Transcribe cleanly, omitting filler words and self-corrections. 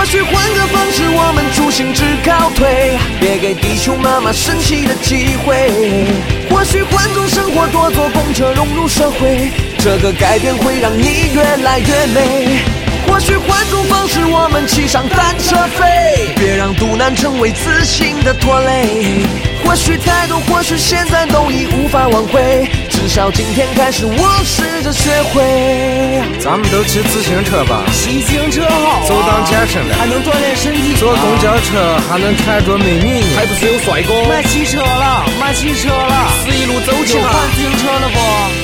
或许换个方式，我们逐心之高退，别给地球妈妈生气的机会。或许换种生活，多坐公车融入社会，这个改变会让你越来越美。或许换种方式，我们骑上单车飞，别让肚腩成为自信的拖累。或许太多，或许现在都已无法挽回，至少今天开始，我试着学会。 咱们都骑自行车吧， 骑自行车好、啊， 走当健身的， 还能锻炼身体、啊。 坐公交车还能看着美女， 还不是有帅哥。买汽车了，买汽车了， 是一路走起来。 有换自行车了不？